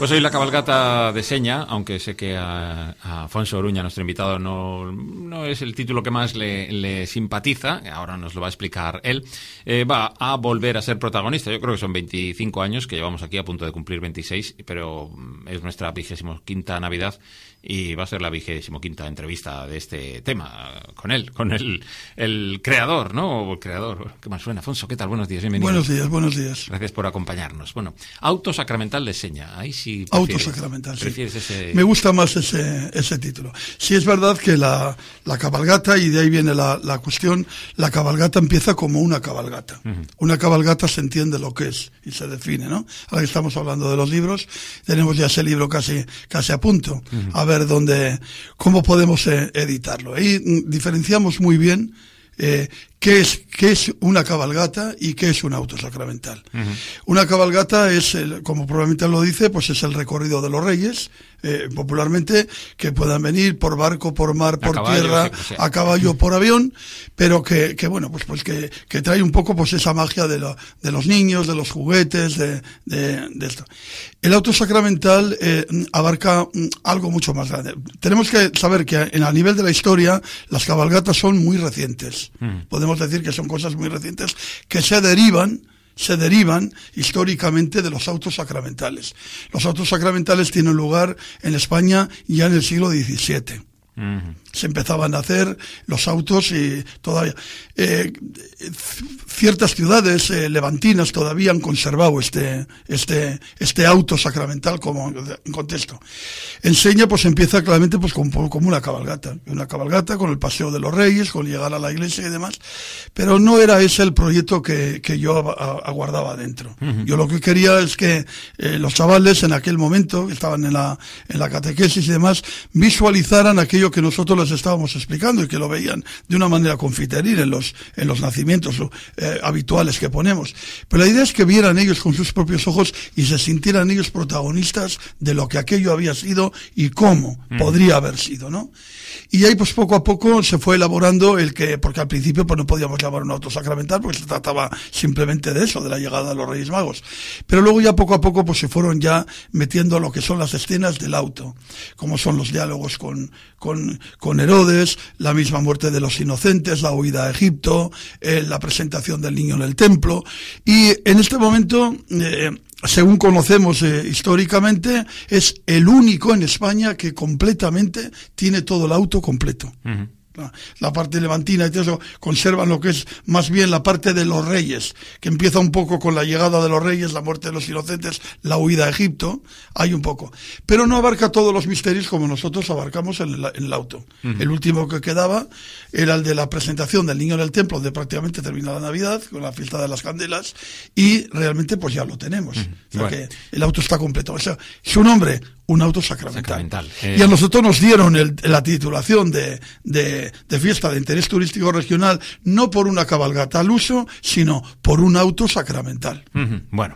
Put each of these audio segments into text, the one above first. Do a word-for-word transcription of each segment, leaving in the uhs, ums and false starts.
Pues hoy la cabalgata de Seña, aunque sé que a, a Afonso Oruña, nuestro invitado, no, no es el título que más le, le simpatiza, ahora nos lo va a explicar él, eh, va a volver a ser protagonista. Yo creo que son veinticinco años que llevamos aquí, a punto de cumplir veintiséis, pero es nuestra vigésimo quinta Navidad y va a ser la vigésimo quinta entrevista de este tema con él, con el, el creador, ¿no? O el creador, ¿qué más suena? Afonso, ¿qué tal? Buenos días, bienvenido. Buenos días, buenos días. Gracias por acompañarnos. Bueno, auto sacramental de Seña, ahí sí Auto sacramental, sí. ¿Prefieres ese? Me gusta más ese, ese título. Sí, es verdad que la, la cabalgata, y de ahí viene la, la cuestión, la cabalgata empieza como una cabalgata. Uh-huh. Una cabalgata se entiende lo que es y se define, ¿no? Ahora que estamos hablando de los libros, tenemos ya ese libro casi, casi a punto. Uh-huh. A ver dónde, cómo podemos eh, editarlo. Ahí mm, diferenciamos muy bien eh, qué es, qué es una cabalgata y qué es un auto sacramental. Uh-huh. Una cabalgata es, el, como probablemente lo dice, pues es el recorrido de los reyes, eh, popularmente, que puedan venir por barco, por mar, por a tierra, caballo, sí, sí. a caballo, por avión, pero que, que bueno, pues, pues que, que trae un poco pues esa magia de, lo, de los niños, de los juguetes, de, de, de esto. El auto sacramental eh, abarca algo mucho más grande. Tenemos que saber que en, a nivel de la historia, las cabalgatas son muy recientes. Uh-huh. Podemos decir que son cosas muy recientes que se derivan se derivan históricamente de los autos sacramentales. Los autos sacramentales tienen lugar en España ya en el siglo diecisiete. Uh-huh. Se empezaban a hacer los autos y todavía eh, ciertas ciudades eh, levantinas todavía han conservado este este este auto sacramental como contexto. En Seña pues empieza claramente pues como, como una cabalgata, una cabalgata con el paseo de los reyes, con llegar a la iglesia y demás, pero no era ese el proyecto que, que yo aguardaba dentro. Uh-huh. Yo lo que quería es que eh, los chavales en aquel momento que estaban en la en la catequesis y demás visualizaran aquello que nosotros les estábamos explicando y que lo veían de una manera confiteril en los en los nacimientos eh, habituales que ponemos. Pero la idea es que vieran ellos con sus propios ojos y se sintieran ellos protagonistas de lo que aquello había sido y cómo mm. podría haber sido, ¿no? Y ahí pues poco a poco se fue elaborando el que, porque al principio pues no podíamos llamar un auto sacramental porque se trataba simplemente de eso, de la llegada de los Reyes Magos. Pero luego ya poco a poco pues se fueron ya metiendo lo que son las escenas del auto, como son los diálogos con, con, con Herodes, la misma muerte de los inocentes, la huida a Egipto, eh, la presentación del niño en el templo. Y en este momento, eh, según conocemos eh, históricamente, es el único en España que completamente tiene todo el auto completo. Uh-huh. La, la parte levantina y todo eso conservan lo que es más bien la parte de los reyes, que empieza un poco con la llegada de los reyes, la muerte de los inocentes, la huida a Egipto, hay un poco, pero no abarca todos los misterios como nosotros abarcamos en el, en el auto. Uh-huh. El último que quedaba era el de la presentación del niño en el templo, donde prácticamente termina la Navidad con la fiesta de las candelas, y realmente pues ya lo tenemos. Uh-huh. O sea bueno. que el auto está completo. O sea, su nombre, un auto sacramental. sacramental. Eh... Y a nosotros nos dieron el, la titulación de, de, de fiesta de interés turístico regional, no por una cabalgata al uso, sino por un auto sacramental. Uh-huh. Bueno,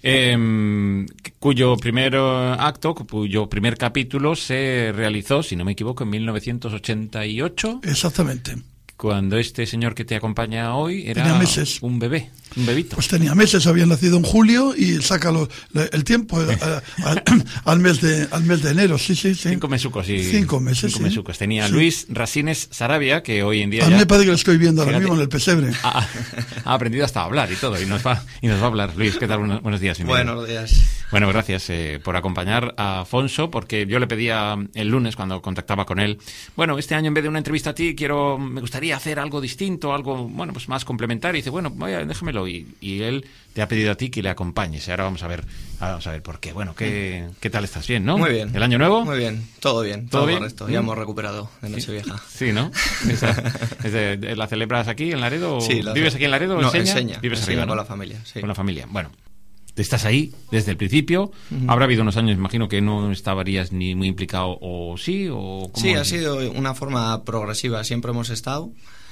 eh, cuyo primer acto, cuyo primer capítulo se realizó, si no me equivoco, en mil novecientos ochenta y ocho. Exactamente. Cuando este señor que te acompaña hoy era tenía meses. un bebé, un bebito. Pues tenía meses, había nacido en julio y saca lo, el tiempo a, a, al mes de al mes de enero, sí, sí, sí. Cinco mesucos, sí. Cinco meses, Cinco sí. mesucos. Tenía sí. Luis Rasines Sarabia, que hoy en día a ya... mí me parece que lo estoy viendo ahora Fíjate, mismo en el pesebre. Ha, ha aprendido hasta a hablar y todo, y nos va y nos va a hablar. Luis, ¿qué tal? Buenos, buenos días. Buenos días. Bueno, gracias eh, por acompañar a Afonso, porque yo le pedía el lunes, cuando contactaba con él, bueno, este año en vez de una entrevista a ti, quiero me gustaría hacer algo distinto, algo, bueno, pues más complementario. Y dice, bueno, vaya, déjamelo. Y, y él te ha pedido a ti que le acompañes. Y ahora vamos a ver, vamos a ver por qué. Bueno, ¿qué, qué tal estás? ¿Bien, no? Muy bien. ¿El año nuevo? Muy bien, todo bien. ¿Todo, todo bien? Correcto. Ya hemos recuperado de Nochevieja. Sí, ¿no? Esa, esa, ¿la celebras aquí en Laredo? Sí. La ¿Vives aquí en Laredo? No, ¿En Seña? en Seña. ¿Vives en arriba, Seña, ¿no? Con la familia, sí. Con la familia. Bueno, estás ahí desde el principio. Uh-huh. Habrá habido unos años, imagino, que no estarías ni muy implicado, o sí, o ¿cómo? Sí, ha sido una forma progresiva. Siempre hemos estado.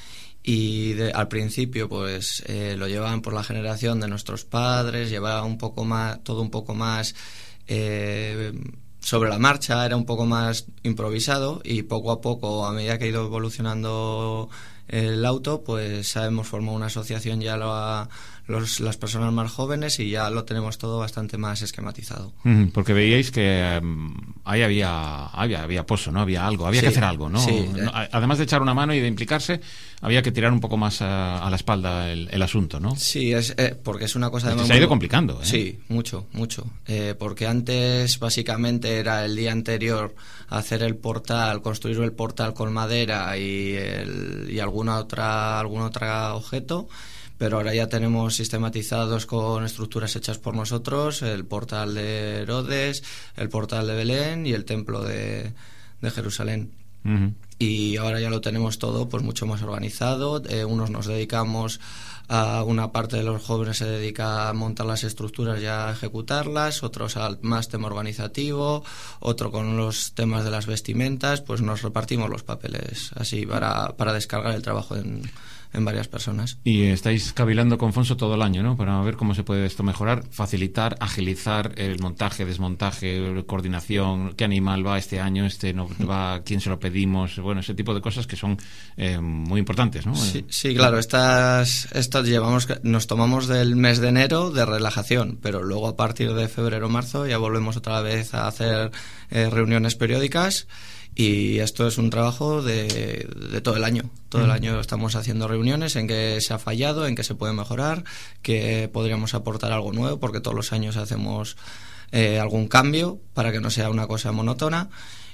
Y de, al principio pues eh, lo llevaban por la generación de nuestros padres, llevaba un poco más, todo un poco más eh, sobre la marcha, era un poco más improvisado, y poco a poco, a medida que ha ido evolucionando el auto, pues hemos formado una asociación ya lo a los, las personas más jóvenes y ya lo tenemos todo bastante más esquematizado. Mm, porque veíais que um, ahí había, había había pozo, ¿no? Había algo, había sí, que hacer algo, ¿no? Sí. no además de echar una mano y de implicarse, había que tirar un poco más a, a la espalda el, el asunto, ¿no? Sí, es eh, porque es una cosa... Porque de se ha ido complicando, ¿eh? Sí, mucho, mucho. Eh, porque antes básicamente era el día anterior hacer el portal, construir el portal con madera y, el, y alguna otra algún otro objeto, pero ahora ya tenemos sistematizados con estructuras hechas por nosotros el portal de Herodes, el portal de Belén y el templo de, de Jerusalén. Uh-huh. Y ahora ya lo tenemos todo pues mucho más organizado. Eh, unos nos dedicamos a una parte de los jóvenes se dedica a montar las estructuras y a ejecutarlas, otros al más tema organizativo, otro con los temas de las vestimentas, pues nos repartimos los papeles así para, para descargar el trabajo en, en varias personas. Y estáis cavilando con Fonso todo el año, ¿no? Para ver cómo se puede esto mejorar, facilitar, agilizar el montaje, desmontaje, coordinación, qué animal va este año, este no va, quién se lo pedimos, bueno, ese tipo de cosas que son eh, muy importantes, ¿no? Sí, sí, claro, estas, estas llevamos, nos tomamos del mes de enero de relajación, pero luego a partir de febrero o marzo ya volvemos otra vez a hacer eh, reuniones periódicas. Y esto es un trabajo de, de todo el año. Todo el año estamos haciendo reuniones en que se ha fallado, en que se puede mejorar, que podríamos aportar algo nuevo, porque todos los años hacemos eh, algún cambio para que no sea una cosa monótona.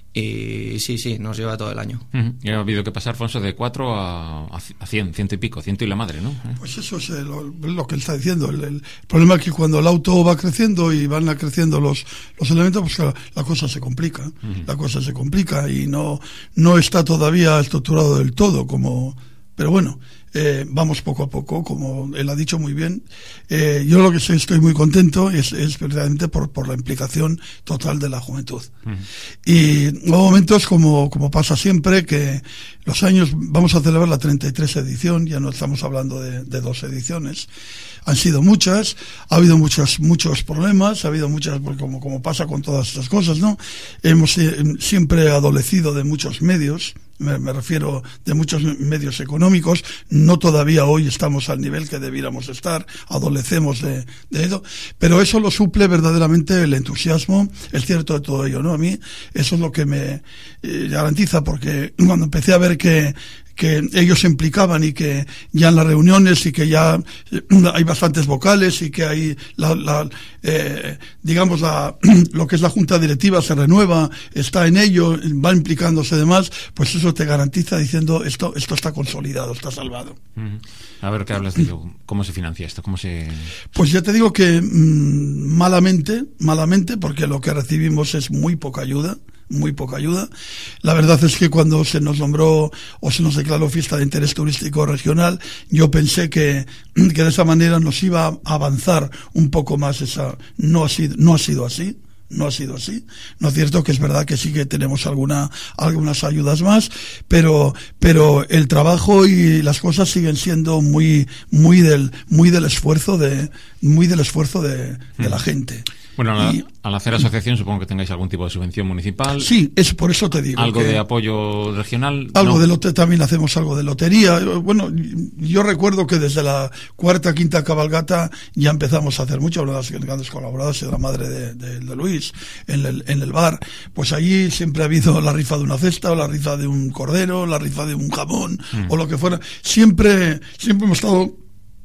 Y sí, sí, nos lleva todo el año. Uh-huh. Y ha habido que pasar, Fonso, de cuatro a, a cien, ciento y pico, ciento y la madre, ¿no? Pues eso es lo, lo que él está diciendo. El, el problema es que cuando el auto va creciendo y van creciendo los, los elementos, pues claro, la cosa se complica. Uh-huh. La cosa se complica y no, no está todavía estructurado del todo, como, pero bueno. Eh, vamos poco a poco, como él ha dicho muy bien. Eh, yo lo que estoy, estoy muy contento es, es precisamente por, por la implicación total de la juventud. Uh-huh. Y hubo momentos, como, como pasa siempre, que los años, vamos a celebrar la treinta y tres edición, ya no estamos hablando de, de dos ediciones. Han sido muchas, ha habido muchos, muchos problemas, ha habido muchas, como, como pasa con todas estas cosas, ¿no? Hemos eh, siempre adolecido de muchos medios, me, me refiero de muchos medios económicos, no todavía hoy estamos al nivel que debiéramos estar, adolecemos de, de eso, pero eso lo suple verdaderamente el entusiasmo, es cierto de todo ello, ¿no? A mí eso es lo que me eh, garantiza, porque cuando empecé a ver que que ellos se implicaban y que ya en las reuniones y que ya hay bastantes vocales y que hay la, la eh, digamos la, lo que es la junta directiva se renueva, está en ello, va implicándose demás, pues eso te garantiza diciendo esto esto está consolidado, está salvado. Uh-huh. A ver, ¿qué hablas de ello? ¿Cómo se financia esto? ¿Cómo se...? Pues ya te digo que mmm, malamente, malamente, porque lo que recibimos es muy poca ayuda. muy poca ayuda. La verdad es que cuando se nos nombró o se nos declaró fiesta de interés turístico regional, yo pensé que, que de esa manera nos iba a avanzar un poco más esa... No ha sido, no ha sido así. No ha sido así. No es cierto que es verdad que sí que tenemos alguna, algunas ayudas más, pero, pero el trabajo y las cosas siguen siendo muy, muy del, muy del esfuerzo de, muy del esfuerzo de, de la gente. Bueno, al, y, al hacer asociación supongo que tengáis algún tipo de subvención municipal. Sí, es por eso te digo. ¿Algo que de apoyo regional? Algo no. de lote, también hacemos algo de lotería. Bueno, yo recuerdo que desde la cuarta, quinta cabalgata ya empezamos a hacer mucho, una de las grandes colaboradoras de la madre de, de, de Luis, en el, en el bar. Pues allí siempre ha habido la rifa de una cesta, o la rifa de un cordero, la rifa de un jamón, mm. o lo que fuera. Siempre, siempre hemos estado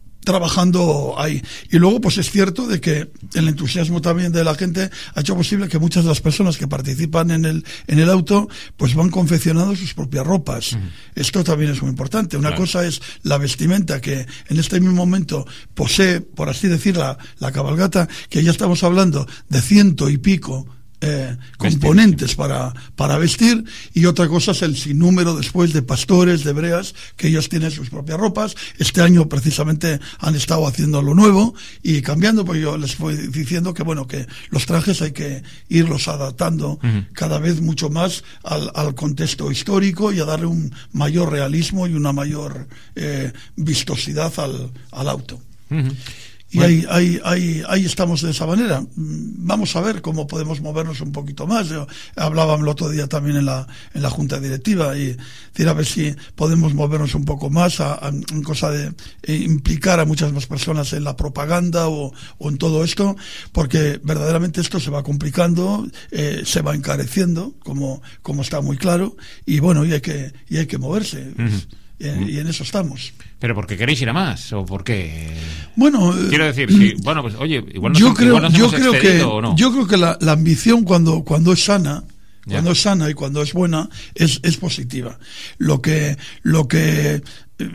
trabajando ahí. Y luego pues es cierto de que el entusiasmo también de la gente ha hecho posible que muchas de las personas que participan en el en el auto pues van confeccionando sus propias ropas. Uh-huh. Esto también es muy importante. Una claro. cosa es la vestimenta que en este mismo momento posee, por así decir, la, la cabalgata, que ya estamos hablando de ciento y pico Eh, componentes para, para vestir, y otra cosa es el sinnúmero después de pastores, de hebreas, que ellos tienen sus propias ropas. Este año precisamente han estado haciendo lo nuevo y cambiando, pues yo les voy diciendo que bueno, que los trajes hay que irlos adaptando uh-huh. cada vez mucho más al, al contexto histórico y a darle un mayor realismo y una mayor eh, vistosidad al, al auto. Uh-huh. Y bueno. ahí, ahí, ahí, ahí estamos de esa manera. Vamos a ver cómo podemos movernos un poquito más. Yo hablaba el otro día también en la, en la junta directiva y decir a ver si podemos movernos un poco más a, a, en cosa de eh, implicar a muchas más personas en la propaganda o, o en todo esto, porque verdaderamente esto se va complicando, eh, se va encareciendo, como, como está muy claro, y bueno, y hay que, y hay que moverse. Uh-huh. Y en eso estamos. ¿Pero porque queréis ir a más? ¿O por qué? Bueno, quiero decir, sí, bueno, pues oye, igual nos, yo creo, igual nos yo hemos creo que, o no. yo creo que la, la ambición cuando, cuando es sana, ya. cuando es sana y cuando es buena, es, es positiva. Lo que, lo que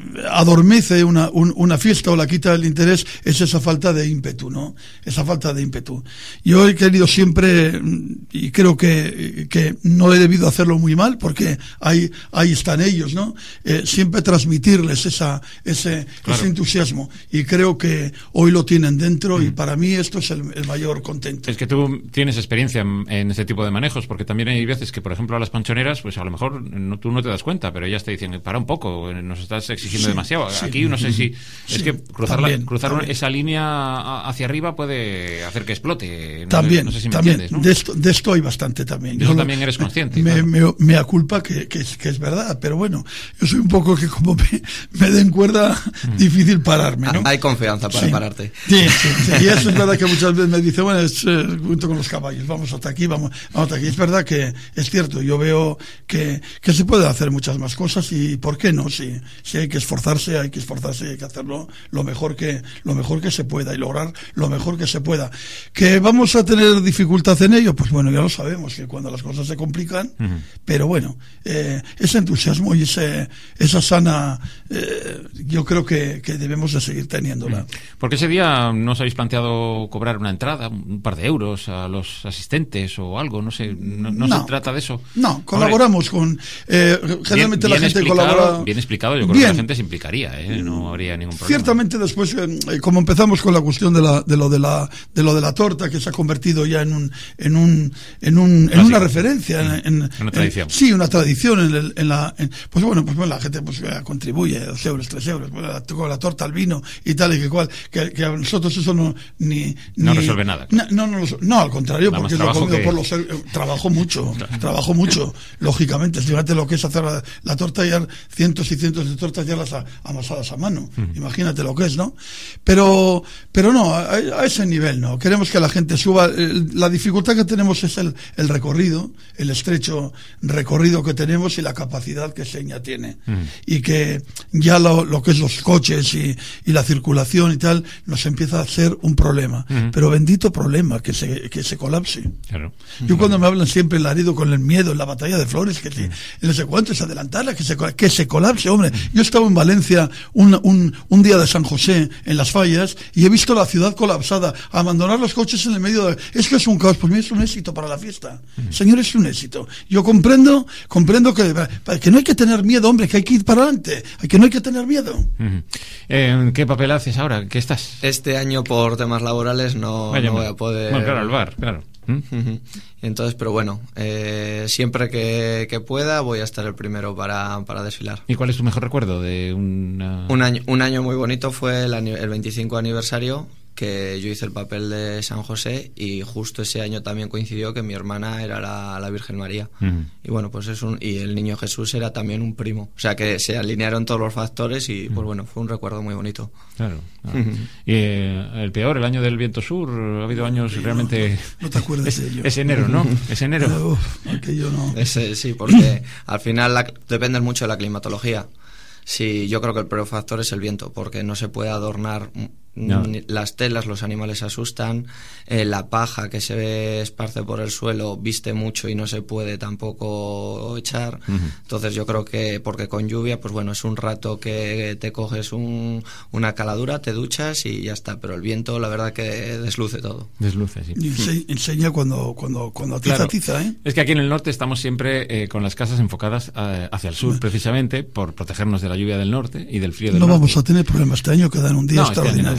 adormece una, un, una fiesta o la quita el interés es esa falta de ímpetu, ¿no? Esa falta de ímpetu. Yo he querido siempre, y creo que, que no he debido hacerlo muy mal, porque ahí, ahí están ellos, ¿no? Eh, siempre transmitirles esa, ese, claro. ese entusiasmo. Y creo que hoy lo tienen dentro, mm. y para mí esto es el, el mayor contento. Es que tú tienes experiencia en, en este tipo de manejos, porque también hay veces que, por ejemplo, a las panchoneras, pues a lo mejor no, tú no te das cuenta, pero ellas te dicen, para un poco, nos estás exigiendo sí, demasiado. Sí, Aquí no sé si... Sí, es que cruzar, también, la, cruzar también. esa línea hacia arriba puede hacer que explote. No también, sé, no sé si me también. entiendes, ¿no? De esto, de esto hay bastante también. De eso yo también lo, eres consciente. Me, claro. me, me aculpa que, que, que es verdad, pero bueno, yo soy un poco que como me, me den cuerda, mm. difícil pararme, ¿no? Hay confianza para sí. pararte. Sí, sí, sí, y eso es verdad que muchas veces me dice, bueno, es eh, junto con los caballos, vamos hasta aquí, vamos, vamos hasta aquí. Es verdad que es cierto, yo veo que, que se puede hacer muchas más cosas y ¿por qué no? Si, si hay que esforzarse, hay que esforzarse, hay que hacerlo lo mejor que, lo mejor que se pueda y lograr lo mejor que se pueda. ¿Que vamos a tener dificultad en ello? Pues bueno, ya lo sabemos, que cuando las cosas se complican, uh-huh. pero bueno, eh, ese entusiasmo y ese, esa sana, eh, yo creo que, que debemos de seguir teniéndola. Uh-huh. Porque ese día no os habéis planteado cobrar una entrada, un par de euros a los asistentes o algo, no sé, no, no, no se trata de eso. No, colaboramos Hombre, con, eh, generalmente bien, bien la gente colabora. Bien explicado, yo creo bien. que la gente se implicaría, ¿eh? No habría ningún problema. Ciertamente después, eh, como empezamos con la cuestión de la, de lo de la, de lo de la torta, que se ha convertido ya en un, en un, en un, en una referencia, sí. en, en una tradición. En, sí, una tradición en, el, en la, en, pues bueno, pues bueno, la gente pues contribuye dos euros, tres euros, pues, la, con la torta al vino y tal y que cual, que, que a nosotros eso no, ni, no ni, resuelve nada. No, no, no, no, al contrario, Nada porque es lo comido que... por los, eh, trabajo mucho, trabajo mucho, lógicamente, fíjate lo que es hacer la, la torta y cientos y cientos de tortas ya las amasadas a mano, mm. imagínate lo que es, ¿no? Pero, pero no, a, a ese nivel no, queremos que la gente suba, la dificultad que tenemos es el, el recorrido, el estrecho recorrido que tenemos y la capacidad que Seña tiene, mm. y que ya lo, lo que es los coches y, y la circulación y tal, nos empieza a ser un problema, mm. pero bendito problema, que se, que se colapse. Claro. Yo mm. cuando me hablan siempre en Laredo con el miedo, en la batalla de Flores, que si, mm. no sé cuánto es adelantarla, que se, que se colapse, hombre. Mm. Yo estaba en Valencia un, un, un día de San José, en Las Fallas, y he visto la ciudad colapsada, abandonar los coches en el medio de... Es que es un caos, pues mira, es un éxito para la fiesta. Mm. Señor, es un éxito. Yo comprendo, comprendo que, que no hay que tener miedo, hombre, que hay que ir para adelante, que no hay que tener miedo. Mm. Eh, ¿Qué papel haces ahora? ¿Qué estás? Este año por temas laborales no, no voy a poder... Bueno, claro, al bar, claro. ¿Mm? Entonces, pero bueno, eh, siempre que, que pueda voy a estar el primero para, para desfilar. ¿Y cuál es tu mejor recuerdo de una... un año un año muy bonito? Fue el, el veinticinco aniversario, que yo hice el papel de San José, y justo ese año también coincidió que mi hermana era la, la Virgen María. Uh-huh. Y bueno, pues es un, y el niño Jesús era también un primo, o sea que se alinearon todos los factores y uh-huh. pues bueno, fue un recuerdo muy bonito. Claro, claro. Uh-huh. Y eh, el peor, el año del viento sur, ha habido años no, realmente... No te acuerdas es, de ello. Es enero, ¿no? Es enero. Pero, uf, aquello no. Ese, sí, porque al final la, depende mucho de la climatología. Sí, yo creo que el peor factor es el viento, porque no se puede adornar... No. Las telas, los animales se asustan, eh, la paja que se esparce por el suelo viste mucho y no se puede tampoco echar. Uh-huh. Entonces yo creo que, porque con lluvia, pues bueno, es un rato que te coges un, una caladura, te duchas y ya está, pero el viento la verdad que desluce todo. Desluce, sí. Y ense- enseña cuando, cuando, cuando atiza, claro. tiza, ¿eh? Es que aquí en el norte estamos siempre eh, con las casas enfocadas a, hacia el sur, no. precisamente por protegernos de la lluvia del norte y del frío del no norte. No vamos a tener problemas este año, que dan un día no, extraordinario.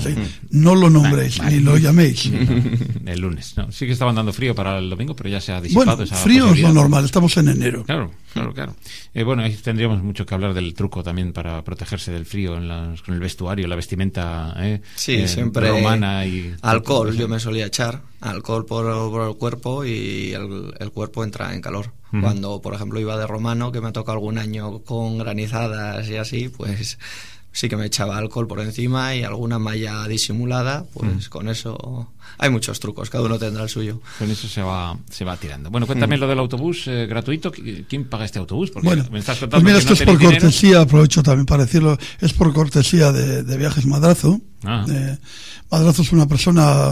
¿eh? No lo nombréis, vale, vale. ni lo llaméis. El lunes, ¿no? Sí que estaban dando frío para el domingo, pero ya se ha disipado Bueno, esa frío es lo normal, estamos en enero. Claro, claro, claro. Eh, bueno, ahí tendríamos mucho que hablar del truco también para protegerse del frío en las, con el vestuario, la vestimenta eh, Sí, eh, siempre romana y... alcohol, yo me solía echar alcohol por, por el cuerpo y el, el cuerpo entra en calor. Uh-huh. Cuando, por ejemplo, iba de romano, que me tocó algún año con granizadas y así, pues sí que me echaba alcohol por encima y alguna malla disimulada, pues uh-huh. con eso hay muchos trucos, cada uno tendrá el suyo. Con eso se va se va tirando. Bueno, cuéntame uh-huh. lo del autobús eh, gratuito. ¿Quién paga este autobús? Porque bueno, me estás contando pues mira, que esto no es por dinero. cortesía, aprovecho también para decirlo, es por cortesía de, de Viajes Madrazo. Ah. Eh, Madrazo es una persona...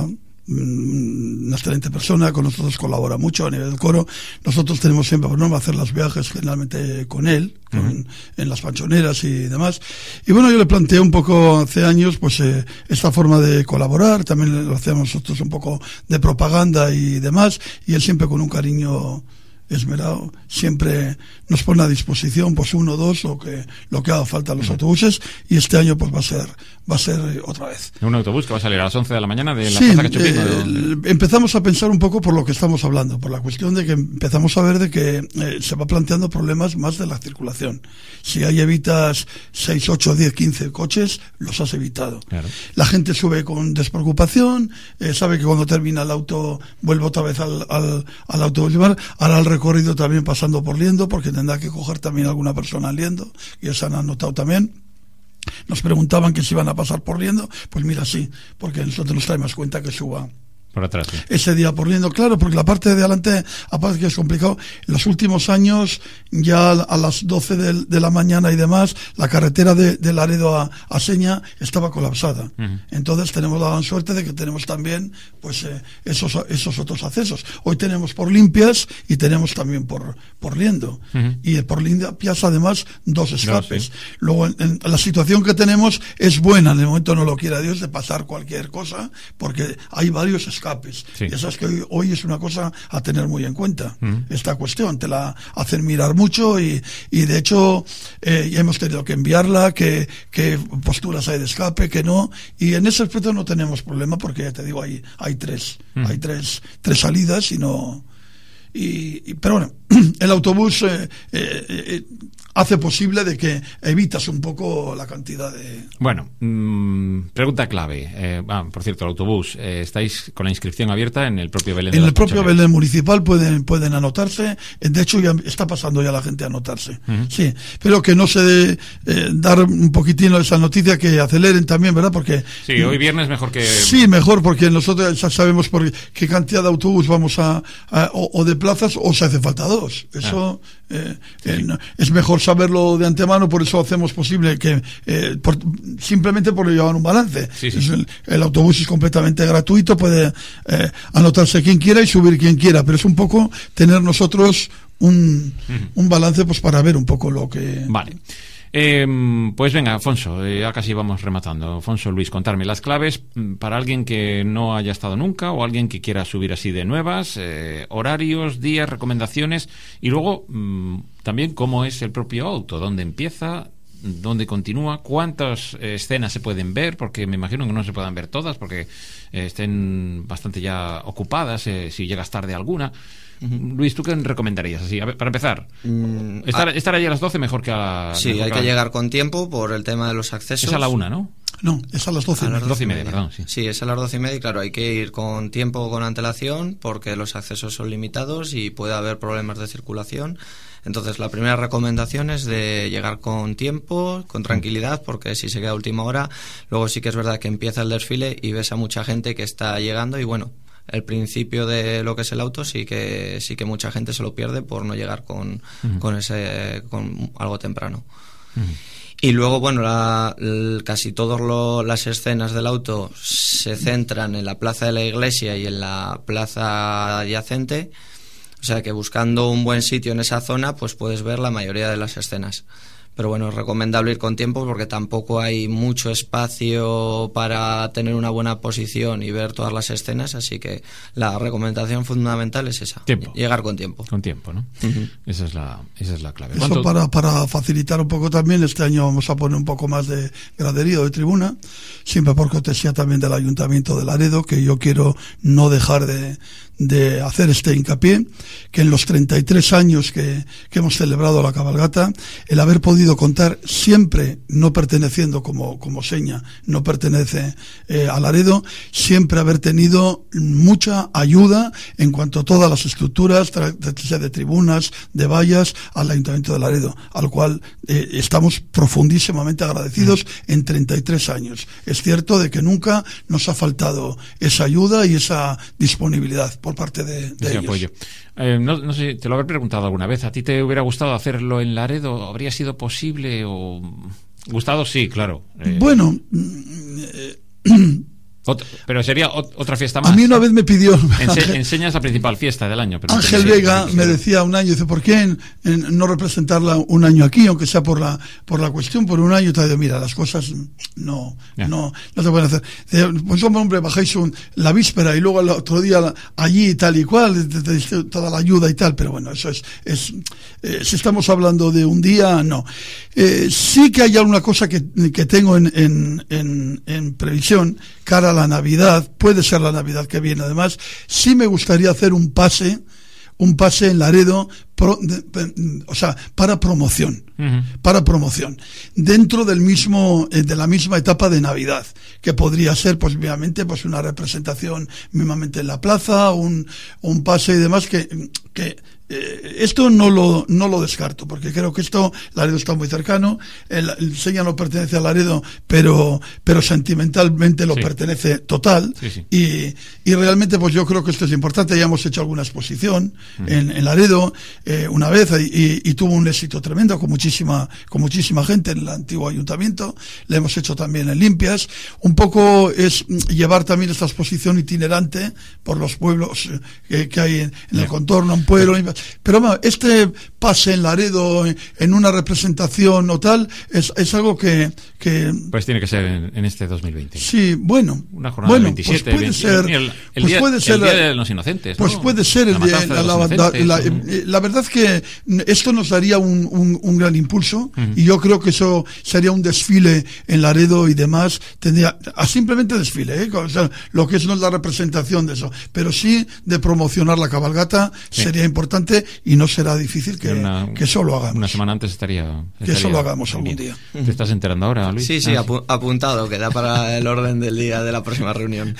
una excelente persona, con nosotros colabora mucho a nivel del coro. Nosotros tenemos siempre por norma hacer los viajes generalmente con él, con, uh-huh. en las panchoneras y demás. Y bueno, yo le planteé un poco hace años pues eh, esta forma de colaborar, también lo hacemos nosotros un poco de propaganda y demás, y él siempre con un cariño esmerado, siempre nos pone a disposición pues uno o dos lo que lo que haga falta a los uh-huh. autobuses, y este año pues va a ser va a ser otra vez. Un autobús que va a salir a las once de la mañana de la sí, Plaza Cachupín. Eh, empezamos a pensar un poco por lo que estamos hablando, por la cuestión de que empezamos a ver de que eh, se va planteando problemas más de la circulación. Si ahí evitas seis, ocho, diez, quince coches, los has evitado. Claro. La gente sube con despreocupación, eh, sabe que cuando termina el auto vuelve otra vez al, al, al autobús, hará el recorrido también pasando por Liendo, porque tendrá que coger también alguna persona en Liendo, y eso han anotado también. Nos preguntaban que si iban a pasar por Liendo, pues mira, sí, porque nosotros nos traemos cuenta que suba por atrás, sí. ese día por Liendo, claro, porque la parte de adelante, aparte que es complicado, en los últimos años, ya a las doce de, de la mañana y demás, la carretera de, de Laredo a, a Seña estaba colapsada. Uh-huh. Entonces tenemos la gran suerte de que tenemos también pues eh, esos esos otros accesos. Hoy tenemos por Limpias y tenemos también por por Liendo. Uh-huh. Y por Limpias además dos escapes. No, sí. Luego en, en, la situación que tenemos es buena, en el momento no lo quiera Dios, de pasar cualquier cosa, porque hay varios escapes. Sí. Y eso es que hoy, hoy es una cosa a tener muy en cuenta. Uh-huh. Esta cuestión te la hacen mirar mucho y, y de hecho eh, ya hemos tenido que enviarla, que, que posturas hay de escape, que no, y en ese aspecto no tenemos problema porque ya te digo, hay, hay tres, uh-huh. hay tres, tres salidas y no... Y, y, pero bueno, el autobús eh, eh, eh, hace posible de que evitas un poco la cantidad de... Bueno, mmm, pregunta clave. Eh, ah, por cierto, el autobús, eh, ¿estáis con la inscripción abierta en el propio Belén? En de el propio Panchoneras? Belén municipal pueden pueden anotarse. De hecho, ya está pasando ya la gente a anotarse. Uh-huh. Sí, pero que no se dé eh, dar un poquitín esa noticia, que aceleren también, ¿verdad? Porque... Sí, hoy viernes mejor que... Sí, mejor, porque nosotros ya sabemos por qué cantidad de autobús vamos a... a o, o de plazas, o se hace falta dos. Eso ah. eh, sí. eh, no, es mejor saberlo de antemano, por eso hacemos posible que eh, por, simplemente por llevar un balance. Sí, sí. El, el autobús es completamente gratuito, puede eh, anotarse quien quiera y subir quien quiera, pero es un poco tener nosotros un, uh-huh. un balance pues para ver un poco lo que... Vale. Eh, pues venga, Afonso, eh, ya casi vamos rematando. Afonso, Luis, contarme las claves para alguien que no haya estado nunca o alguien que quiera subir así de nuevas, eh, horarios, días, recomendaciones, y luego mmm, también cómo es el propio auto, dónde empieza, dónde continúa, cuántas eh, escenas se pueden ver, porque me imagino que no se puedan ver todas porque eh, estén bastante ya ocupadas, eh, si llegas tarde alguna. Uh-huh. Luis, ¿tú qué recomendarías así? A ver, para empezar, mm, estar, a... estar allí a las doce mejor que a la... Sí, hay que, que llegar con tiempo por el tema de los accesos. Es a la una, ¿no? No, es a las doce. A las doce y media, perdón. Sí. sí, es a las doce y media y claro, hay que ir con tiempo, con antelación, porque los accesos son limitados y puede haber problemas de circulación. Entonces, la primera recomendación es de llegar con tiempo, con tranquilidad, porque si se queda a última hora, luego sí que es verdad que empieza el desfile y ves a mucha gente que está llegando y bueno... El principio de lo que es el auto sí que sí que mucha gente se lo pierde por no llegar con, uh-huh. con ese con algo temprano. Uh-huh. Y luego, bueno, la, la, casi todas las escenas del auto se centran en la plaza de la iglesia y en la plaza adyacente. O sea que buscando un buen sitio en esa zona, pues puedes ver la mayoría de las escenas. pero bueno, es recomendable ir con tiempo porque tampoco hay mucho espacio para tener una buena posición y ver todas las escenas, así que la recomendación fundamental es esa, tiempo. Llegar con tiempo. Con tiempo, ¿no? Uh-huh. Esa es la, esa es la clave. Eso para, para facilitar un poco también, este año vamos a poner un poco más de graderío, de tribuna, siempre por cortesía también del Ayuntamiento de Laredo, que yo quiero no dejar de, de hacer este hincapié, que en los treinta y tres años que, que hemos celebrado la cabalgata, el haber podido contar siempre, no perteneciendo como, como seña, no pertenece eh, a Laredo, siempre haber tenido mucha ayuda en cuanto a todas las estructuras, sea de tribunas, de vallas, al Ayuntamiento de Laredo, al cual eh, estamos profundísimamente agradecidos mm. en treinta y tres años. Es cierto de que nunca nos ha faltado esa ayuda y esa disponibilidad por parte de, de ellos. Apoyo. Eh, no, no sé, te lo habré preguntado alguna vez. ¿A ti te hubiera gustado hacerlo en Laredo? ¿Habría sido posible o...? Gustado, sí, claro. Eh... Bueno... Eh, Ot- pero sería ot- otra fiesta más. A mí una vez me pidió... Ense- Ángel, enseñas la principal fiesta del año. Pero Ángel no Vega me decía un año, dice, ¿por qué en, en no representarla un año aquí, aunque sea por la por la cuestión, por un año? Te digo, mira, las cosas no yeah. no no se pueden hacer. Dice, pues hombre, bajáis un, la víspera y luego el otro día la, allí tal y cual, te, te, te, toda la ayuda y tal, pero bueno, eso es... es eh, si estamos hablando de un día, no. Eh, sí que hay alguna cosa que, que tengo en, en, en, en previsión, cara a la Navidad, puede ser la Navidad que viene. Además, sí me gustaría hacer un pase, un pase en Laredo, pro, de, de, o sea, para promoción, uh-huh. para promoción, dentro del mismo, eh, de la misma etapa de Navidad, que podría ser, pues, obviamente, pues, una representación mismamente en la plaza, un, un pase y demás que, que Eh, esto no lo no lo descarto, porque creo que esto, Laredo está muy cercano, el, el Seña no pertenece a Laredo, pero pero sentimentalmente lo sí. pertenece total, sí, sí. y y realmente pues yo creo que esto es importante. Ya hemos hecho alguna exposición uh-huh. en, en Laredo eh, una vez y, y tuvo un éxito tremendo con muchísima con muchísima gente en el antiguo ayuntamiento. La hemos hecho también en Limpias. Un poco es llevar también esta exposición itinerante por los pueblos eh, que hay en, en el contorno, un pueblo. Pero este pase en Laredo en una representación o tal es, es algo que, que pues tiene que ser en, en este dos mil veinte. Sí, bueno, una jornada bueno, veintisiete, pues puede veinte, ser, el, el pues día, puede ser el día de los inocentes, ¿no? Pues puede ser el la día, de la, los la, la, la, ¿no? la verdad es que esto nos daría un, un, un gran impulso uh-huh. y yo creo que eso sería un desfile en Laredo y demás, tendría a simplemente desfile, ¿eh? O sea, lo que es no es la representación de eso, pero sí de promocionar la cabalgata sí. sería importante y no será difícil que, una, que eso lo hagamos. Una semana antes estaría, estaría que eso lo hagamos algún bien. día. ¿Te estás enterando ahora, Luis? Sí, sí, ah, apu- apuntado, queda para el orden del día de la próxima reunión.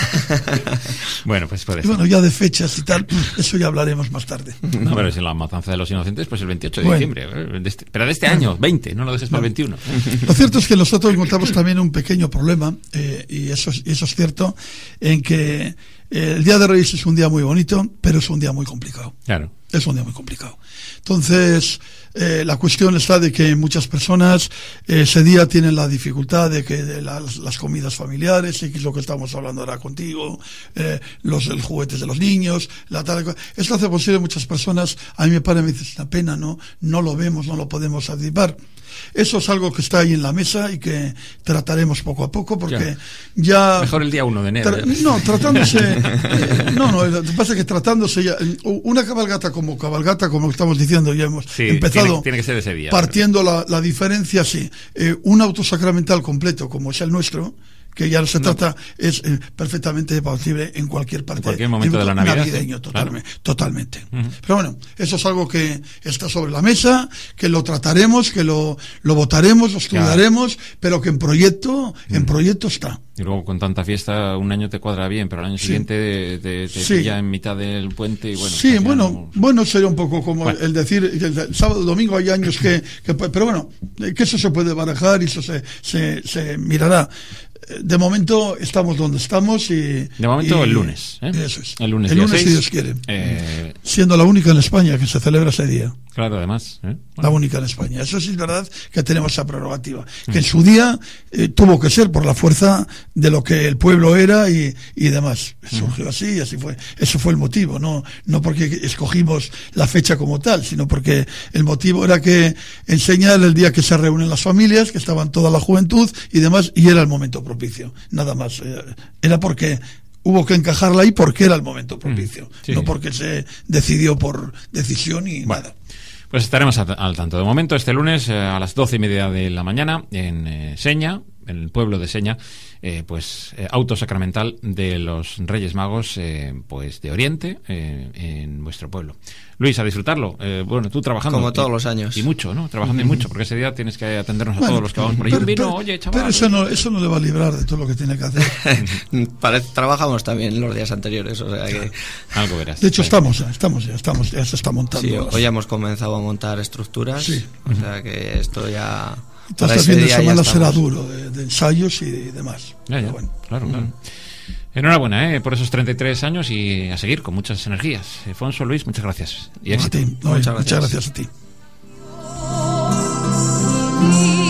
Bueno, pues puede ser. Y bueno, ya de fechas y tal, eso ya hablaremos más tarde. No, pero es en la matanza de los inocentes, pues el veintiocho de bueno. diciembre. De este, pero de este año, veinte, no lo dejes para el veintiuno. Lo cierto es que nosotros encontramos también un pequeño problema, eh, y eso, eso es cierto, en que el Día de Reyes es un día muy bonito, pero es un día muy complicado. Claro. Es un día muy complicado. Entonces, eh, la cuestión está de que muchas personas eh, ese día tienen la dificultad de que de las, las comidas familiares, y que es lo que estamos hablando ahora contigo, eh, los, los juguetes de los niños, la tal. Esto hace posible muchas personas, a mí me parece, me dice, es una pena, ¿no? No lo vemos, no lo podemos anticipar. Eso es algo que está ahí en la mesa y que trataremos poco a poco, porque ya... Mejor el día uno de enero. Tra- no, tratándose... eh, no, no, lo que pasa es que tratándose ya... Una cabalgata como cabalgata, como estamos diciendo, ya hemos sí, empezado... Tiene, tiene que ser ese día. Partiendo la, la diferencia, sí. Eh, un autosacramental completo, como es el nuestro, que ya no se trata, no. es eh, perfectamente posible en cualquier parte. En cualquier momento de la Navidad. Navideño, totalmente. Claro. totalmente. Uh-huh. Pero bueno, eso es algo que está sobre la mesa, que lo trataremos, que lo, lo votaremos, lo estudiaremos, claro. pero que en proyecto, uh-huh. en proyecto está. Y luego con tanta fiesta, un año te cuadra bien, pero al año sí. siguiente te, te sí. pilla en mitad del puente y bueno. Sí, bueno, no... bueno, sería un poco como bueno. el decir, el, el sábado, domingo hay años que, que, pero bueno, que eso se puede barajar y eso se, se, se mirará. de momento estamos donde estamos y... De momento y, el lunes. ¿eh? Eso es. El lunes, el lunes seis, si Dios quiere. Eh... Siendo la única en España que se celebra ese día. Claro, además. ¿eh? Bueno. La única en España. Eso sí es verdad que tenemos esa prerrogativa. Que mm. en su día eh, tuvo que ser por la fuerza de lo que el pueblo era y, y demás. Surgió mm. así y así fue. Eso fue el motivo. No, no porque escogimos la fecha como tal, sino porque el motivo era que enseñar el día que se reúnen las familias, que estaban toda la juventud y demás, y era el momento propicio. Nada más. Era porque hubo que encajarla ahí porque era el momento propicio. Mm. Sí. No porque se decidió por decisión y bueno. nada. Pues estaremos al tanto. De momento, este lunes eh, a las doce y media de la mañana en eh, Seña, en el pueblo de Seña, eh, pues eh, auto sacramental de los Reyes Magos, eh, pues de Oriente, eh, en vuestro pueblo. Luis, a disfrutarlo. Eh, bueno, tú trabajando. Como todos y, los años. Y mucho, ¿no? Trabajando mm-hmm. y mucho, porque ese día tienes que atendernos bueno, a todos los que vamos por ahí. Pero, Un vino, pero, oye, chaval. Pero eso no, eso no le va a librar de todo lo que tiene que hacer. Parece, trabajamos también los días anteriores, o sea que... Algo verás. De hecho, estamos ya, estamos ya, estamos, ya se está montando. Sí, hoy hemos comenzado a montar estructuras, sí. o sea que esto ya... Entonces, este fin de semana será duro, de, de ensayos y demás. Ya, ya. Bueno. Claro, claro. Mm. Enhorabuena ¿eh? por esos treinta y tres años y a seguir con muchas energías. Fonso, Luis, muchas gracias. Y no, a ti. No, muchas, muchas gracias a ti.